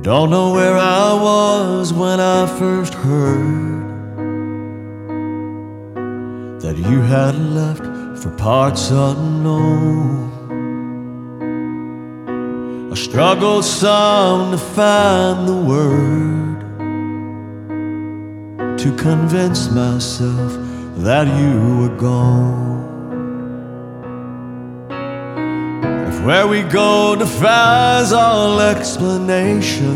Don't know where I was when I first heard that you had left for parts unknown. I struggled some to find the word to convince myself that you were gone. If where we go defies all explanation,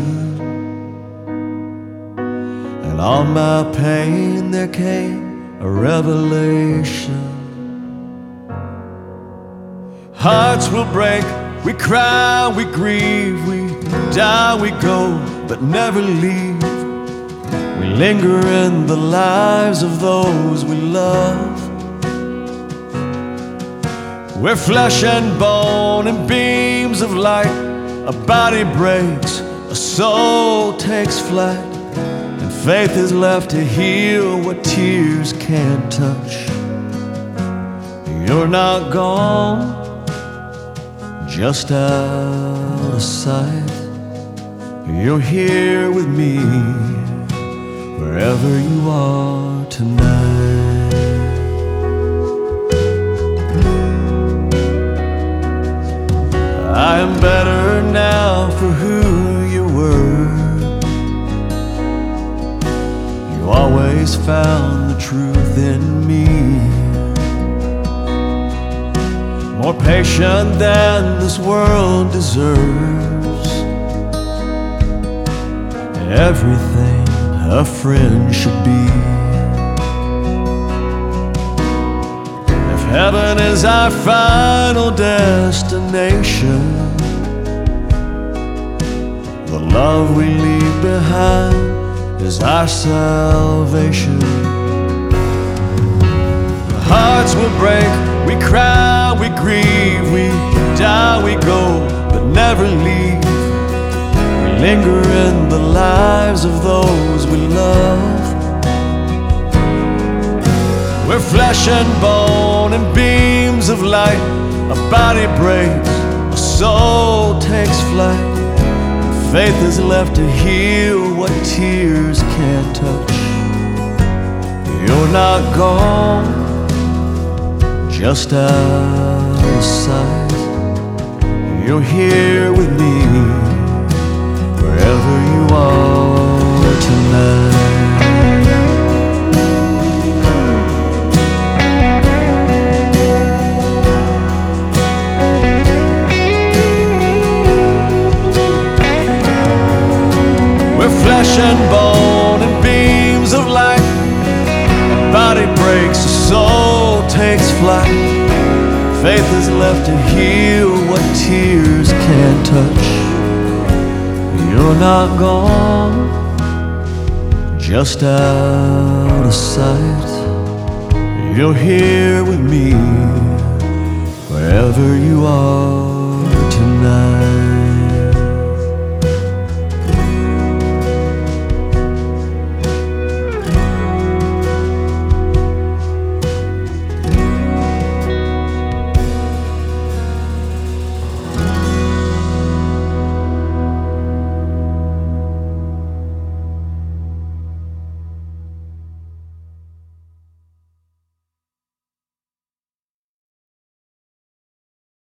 and all my pain there came a revelation. Hearts will break, we cry, we grieve, we die, we go, but never leave. We linger in the lives of those we love. We're flesh and bone and beams of light. A body breaks, a soul takes flight, and faith is left to heal what tears can't touch. You're not gone, just out of sight. You're here with me, wherever you are tonight. I am better now for who you were. You always found the truth in me, more patient than this world deserves. Everything a friend should be. If heaven is our final destination, the love we leave behind is our salvation. Hearts will break, we cry, we grieve, we die, we go, but never leave. We linger in the lives of those we love. We're flesh and bone and beams of light. A body breaks, a soul takes flight, and faith is left to heal what tears can't touch. You're not gone, just out of sight. You're here with me, wherever you are tonight. We're flesh and bone and beams of light. A body breaks, a soul takes flight. Faith is left to heal what tears can't touch. You're not gone, just out of sight. You're here with me, wherever you are tonight.